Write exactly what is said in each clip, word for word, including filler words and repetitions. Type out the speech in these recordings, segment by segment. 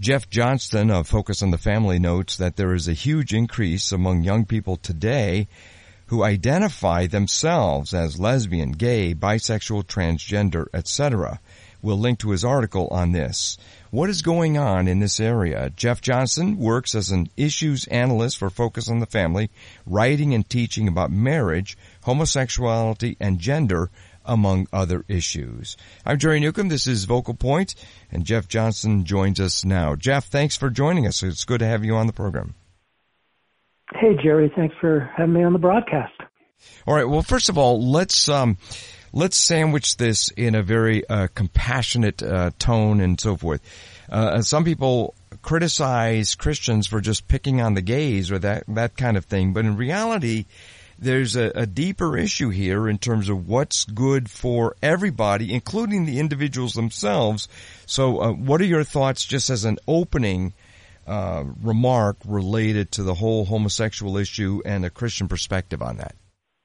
Jeff Johnston of Focus on the Family notes that there is a huge increase among young people today who identify themselves as lesbian, gay, bisexual, transgender, et cetera. We'll link to his article on this. What is going on in this area? Jeff Johnston works as an issues analyst for Focus on the Family, writing and teaching about marriage, homosexuality, and gender, among other issues. I'm Jerry Newcomb. This is Vocal Point, and Jeff Johnston joins us now. Jeff, thanks for joining us. It's good to have you on the program. Hey, Jerry. Thanks for having me on the broadcast. All right. Well, first of all, let's um, let's sandwich this in a very uh, compassionate uh, tone and so forth. Uh, some people criticize Christians for just picking on the gays or that that kind of thing, but in reality, there's a, a deeper issue here in terms of what's good for everybody, including the individuals themselves. So uh, what are your thoughts just as an opening uh, remark related to the whole homosexual issue and a Christian perspective on that?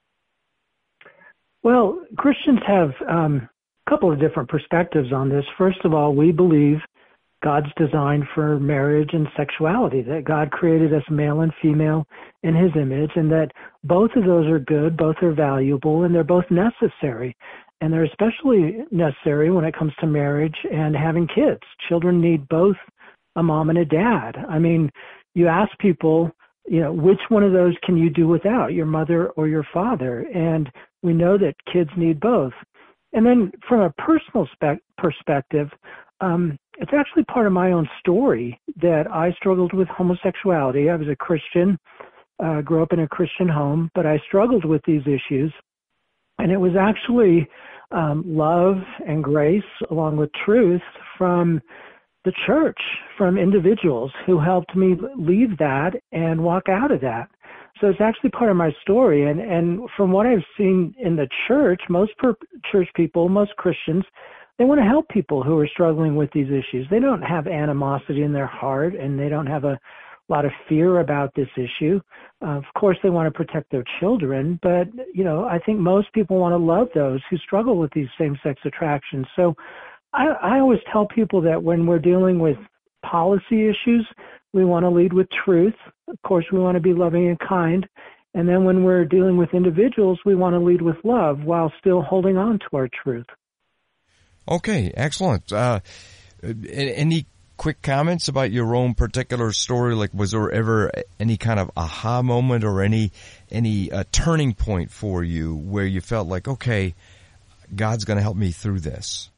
Well, Christians have um, a couple of different perspectives on this. First of all, we believe God's design for marriage and sexuality, that God created us male and female in his image, and that both of those are good, both are valuable, and they're both necessary. And they're especially necessary when it comes to marriage and having kids. Children need both a mom and a dad. I mean, you ask people, you know, which one of those can you do without, your mother or your father? And we know that kids need both. And then from a personal spec- perspective, um, it's actually part of my own story that I struggled with homosexuality. I was a Christian, uh, grew up in a Christian home, but I struggled with these issues. And it was actually um, love and grace along with truth from the church, from individuals who helped me leave that and walk out of that. So it's actually part of my story. And, and from what I've seen in the church, most per- church people, most Christians, they want to help people who are struggling with these issues. They don't have animosity in their heart, and they don't have a lot of fear about this issue. Uh, of course, they want to protect their children, but, you know, I think most people want to love those who struggle with these same-sex attractions. So I, I always tell people that when we're dealing with policy issues, we want to lead with truth. Of course, we want to be loving and kind. And then when we're dealing with individuals, we want to lead with love while still holding on to our truth. Okay, excellent. Uh, any quick comments about your own particular story? Like, was there ever any kind of aha moment or any any uh, turning point for you where you felt like, okay, God's going to help me through this?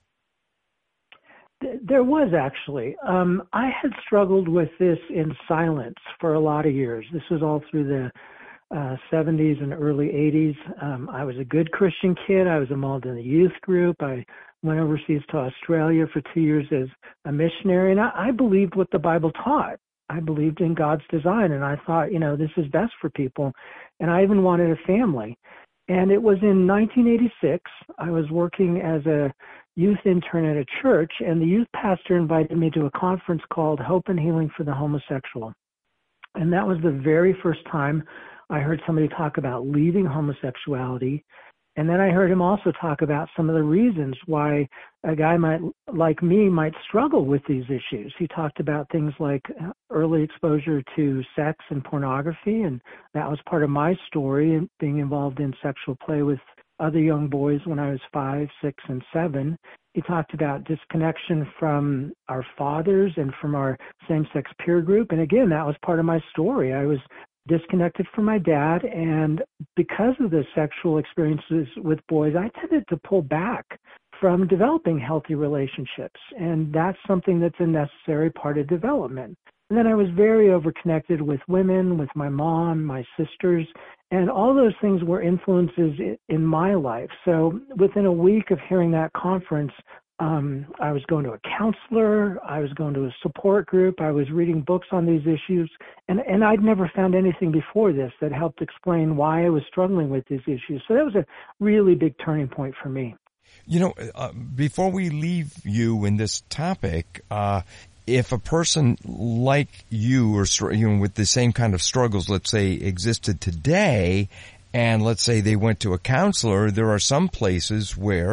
There was actually. Um, I had struggled with this in silence for a lot of years. This was all through the uh, seventies and early eighties. Um, I was a good Christian kid. I was involved in the youth group. I went overseas to Australia for two years as a missionary, and I, I believed what the Bible taught. I believed in God's design, and I thought, you know, this is best for people, and I even wanted a family. And it was in nineteen eighty-six, I was working as a youth intern at a church, and the youth pastor invited me to a conference called Hope and Healing for the Homosexual. And that was the very first time I heard somebody talk about leaving homosexuality. And then I heard him also talk about some of the reasons why a guy might, like me, might struggle with these issues. He talked about things like early exposure to sex and pornography, and that was part of my story, and being involved in sexual play with other young boys when I was five, six, and seven. He talked about disconnection from our fathers and from our same-sex peer group. And again, that was part of my story. I was disconnected from my dad, and because of the sexual experiences with boys, I tended to pull back from developing healthy relationships, and that's something that's a necessary part of development. And then I was very overconnected with women, with my mom, my sisters, and all those things were influences in my life. So within a week of hearing that conference, Um, I was going to a counselor, I was going to a support group, I was reading books on these issues, and, and I'd never found anything before this that helped explain why I was struggling with these issues. So that was a really big turning point for me. You know, uh, before we leave you in this topic, uh, if a person like you or, you know, with the same kind of struggles, let's say, existed today, and let's say they went to a counselor, there are some places where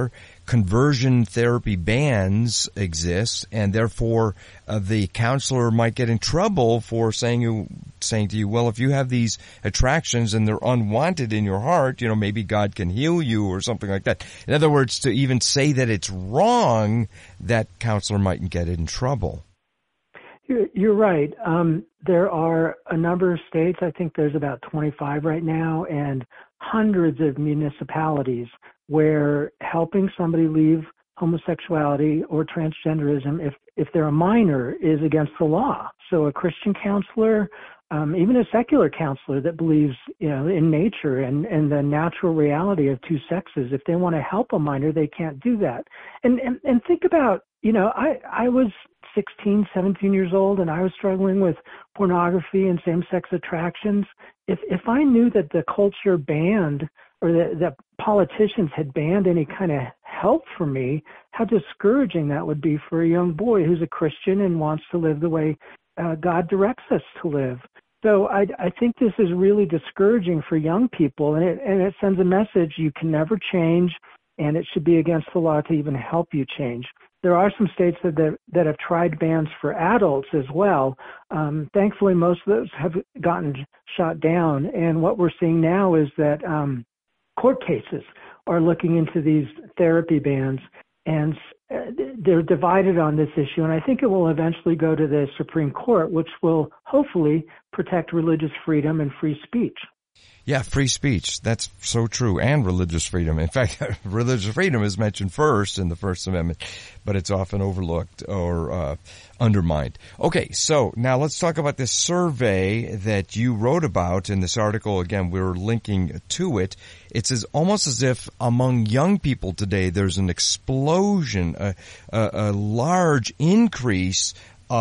conversion therapy bans exist, and therefore uh, the counselor might get in trouble for saying you saying to you, well, if you have these attractions and they're unwanted in your heart, you know, maybe God can heal you or something like that. In other words, to even say that it's wrong, that counselor might get in trouble. You're, you're right. Um, there are a number of states, I think there's about twenty-five right now, and hundreds of municipalities where helping somebody leave homosexuality or transgenderism, if, if they're a minor, is against the law. So a Christian counselor, um, even a secular counselor that believes, you know, in nature and, and the natural reality of two sexes, if they want to help a minor, they can't do that. And, and, and think about, you know, I, I was sixteen, seventeen years old, and I was struggling with pornography and same-sex attractions. If if I knew that the culture banned or that, that politicians had banned any kind of help for me, how discouraging that would be for a young boy who's a Christian and wants to live the way uh, God directs us to live. So I, I think this is really discouraging for young people, and it, and it sends a message you can never change, and it should be against the law to even help you change. There are some states that, that that have tried bans for adults as well. Um, thankfully, most of those have gotten shot down. And what we're seeing now is that um, court cases are looking into these therapy bans, and they're divided on this issue. And I think it will eventually go to the Supreme Court, which will hopefully protect religious freedom and free speech. Yeah, free speech. That's so true. And religious freedom. In fact, religious freedom is mentioned first in the First Amendment, but it's often overlooked or uh, undermined. Okay, so now let's talk about this survey that you wrote about in this article. Again, we're linking to it. It's as, almost as if among young people today there's an explosion, a, a, a large increase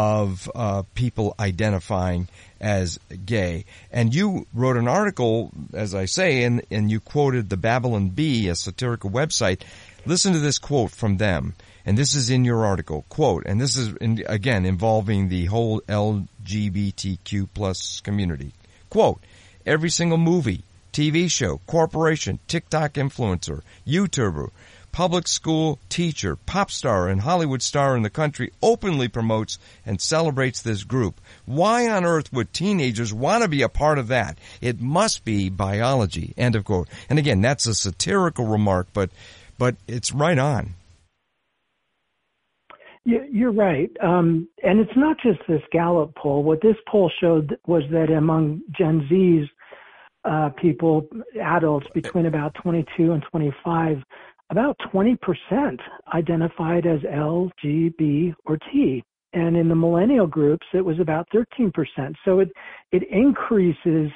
of uh, people identifying as gay. And you wrote an article, as I say, and, and you quoted the Babylon Bee, a satirical website. Listen to this quote from them. And this is in your article. Quote, and this is, in, again, involving the whole L G B T Q plus community. Quote, every single movie, T V show, corporation, TikTok influencer, YouTuber, public school teacher, pop star, and Hollywood star in the country openly promotes and celebrates this group. Why on earth would teenagers want to be a part of that? It must be biology. End of quote. And again, that's a satirical remark, but but it's right on. You're right. Um, and it's not just this Gallup poll. What this poll showed was that among Gen Z's uh, people, adults between about twenty-two and twenty-five, about twenty percent identified as L, G, B, or T. And in the millennial groups, it was about thirteen percent. So it, it increases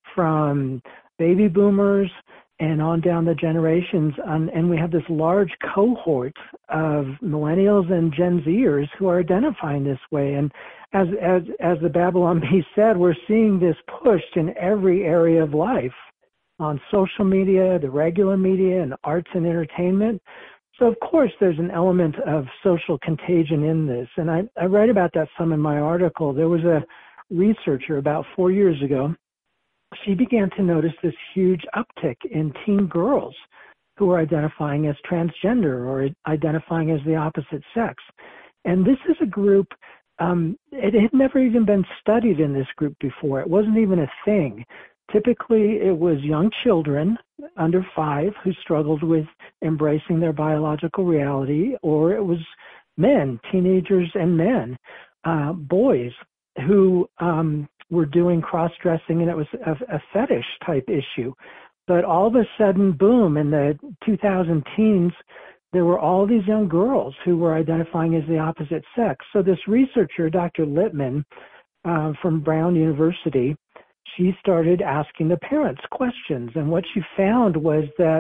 from baby boomers and on down the generations. Um, and we have this large cohort of millennials and Gen Zers who are identifying this way. And as, as, as the Babylon Bee said, we're seeing this pushed in every area of life, on social media, the regular media, and arts and entertainment. So, of course, there's an element of social contagion in this. And I, I write about that some in my article. There was a researcher about four years ago. She began to notice this huge uptick in teen girls who are identifying as transgender or identifying as the opposite sex. And this is a group, um, it had never even been studied in this group before. It wasn't even a thing. Typically, it was young children under five who struggled with embracing their biological reality, or it was men, teenagers and men, uh, boys who um, were doing cross-dressing, and it was a, a fetish type issue. But all of a sudden, boom, in the two thousand teens, there were all these young girls who were identifying as the opposite sex. So this researcher, Doctor Littman, uh, from Brown University, she started asking the parents questions. And what she found was that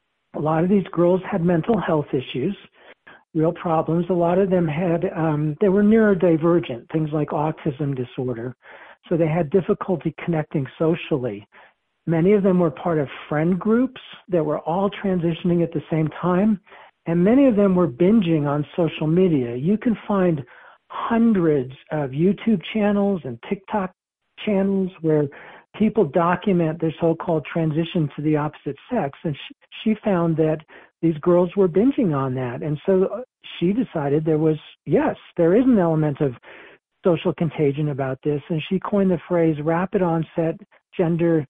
a lot of these girls had mental health issues, real problems. A lot of them had, um, they were neurodivergent, things like autism disorder. So they had difficulty connecting socially. Many of them were part of friend groups that were all transitioning at the same time. And many of them were binging on social media. You can find hundreds of YouTube channels and TikTok channels where people document their so-called transition to the opposite sex. And she, she found that these girls were binging on that. And so she decided there was, yes, there is an element of social contagion about this. And she coined the phrase rapid onset gender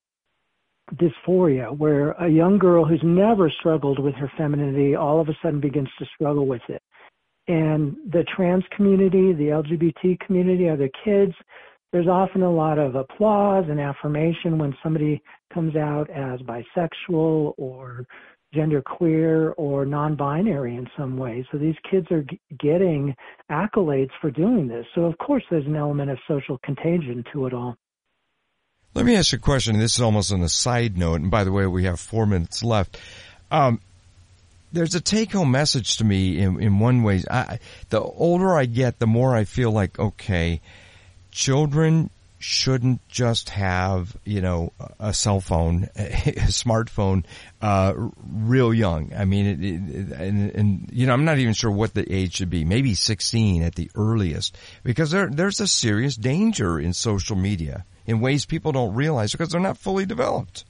dysphoria, where a young girl who's never struggled with her femininity all of a sudden begins to struggle with it. And the trans community, the L G B T community, other kids, there's often a lot of applause and affirmation when somebody comes out as bisexual or genderqueer or non-binary in some way. So these kids are g- getting accolades for doing this. So of course there's an element of social contagion to it all. Let me ask you a question. This is almost on a side note. And by the way, we have four minutes left. Um, there's a take-home message to me in, in one way. I, the older I get, the more I feel like, okay, children shouldn't just have, you know, a cell phone, a smartphone, uh, real young. I mean, it, it, and, and, you know, I'm not even sure what the age should be. Maybe sixteen at the earliest, because there, there's a serious danger in social media in ways people don't realize because they're not fully developed.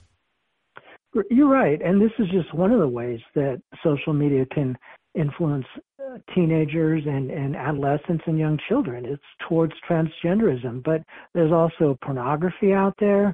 You're right. And this is just one of the ways that social media can influence uh, teenagers and, and adolescents and young children. It's towards transgenderism, but there's also pornography out there.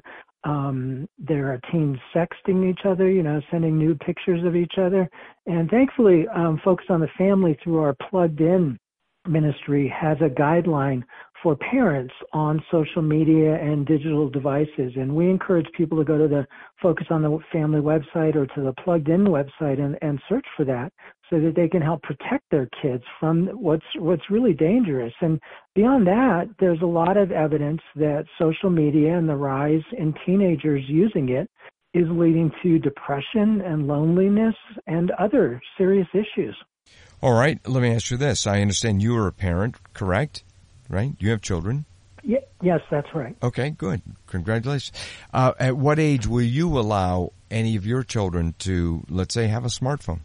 Um, there are teens sexting each other, you know, sending nude pictures of each other. And thankfully, um, Focus on the Family, through our Plugged In ministry, has a guideline for parents on social media and digital devices. And we encourage people to go to the Focus on the Family website or to the Plugged In website and, and search for that so that they can help protect their kids from what's what's really dangerous. And beyond that, there's a lot of evidence that social media and the rise in teenagers using it is leading to depression and loneliness and other serious issues. All right. Let me ask you this. I understand you are a parent, correct? Right? You have children? Yeah, yes, that's right. Okay, good. Congratulations. Uh, at what age will you allow any of your children to, let's say, have a smartphone?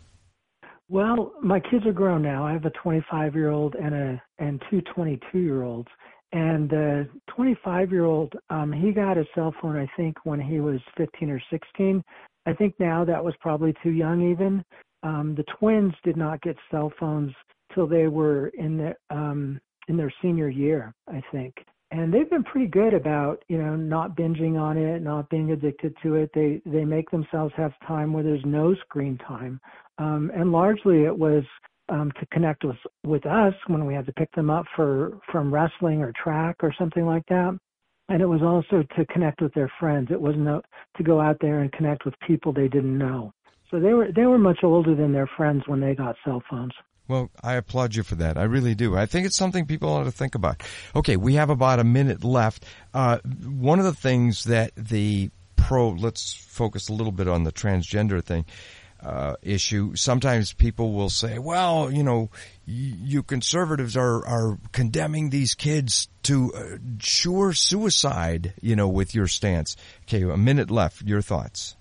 Well, my kids are grown now. I have a twenty-five-year-old and a and two twenty-two-year-olds. And the twenty-five-year-old, um, he got a cell phone, I think, when he was fifteen or sixteen. I think now that was probably too young even. Um, the twins did not get cell phones till they were in the um, in their senior year, I think. And they've been pretty good about, you know, not binging on it, not being addicted to it. They they make themselves have time where there's no screen time. Um, and largely it was um, to connect with with us when we had to pick them up for from wrestling or track or something like that. And it was also to connect with their friends. It wasn't a, to go out there and connect with people they didn't know. So they were they were much older than their friends when they got cell phones. Well, I applaud you for that. I really do. I think it's something people ought to think about. Okay, we have about a minute left. Uh, one of the things that the pro, let's focus a little bit on the transgender thing, uh, issue. Sometimes people will say, well, you know, you conservatives are, are condemning these kids to uh, sure suicide, you know, with your stance. Okay, a minute left. Your thoughts?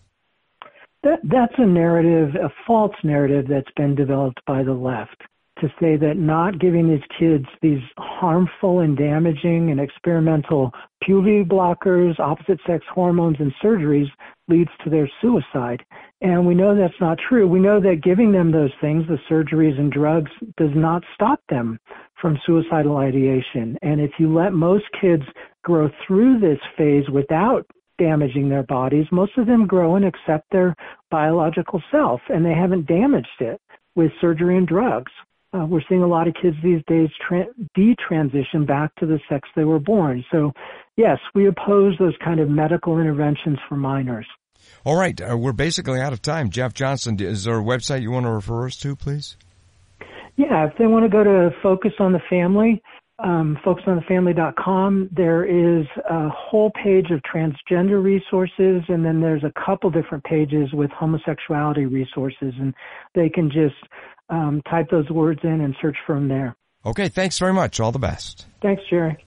That, that's a narrative, a false narrative that's been developed by the left to say that not giving these kids these harmful and damaging and experimental puberty blockers, opposite sex hormones, and surgeries leads to their suicide. And we know that's not true. We know that giving them those things, the surgeries and drugs, does not stop them from suicidal ideation. And if you let most kids grow through this phase without damaging their bodies, most of them grow and accept their biological self, and they haven't damaged it with surgery and drugs. Uh, we're seeing a lot of kids these days tra- detransition back to the sex they were born. So, yes, we oppose those kind of medical interventions for minors. All right. Uh, we're basically out of time. Jeff Johnson, is there a website you want to refer us to, please? Yeah, if they want to go to Focus on the Family, Um, focus on the family dot com. There is a whole page of transgender resources, and then there's a couple different pages with homosexuality resources, and they can just um, type those words in and search from there. Okay, thanks very much. All the best. Thanks, Jerry.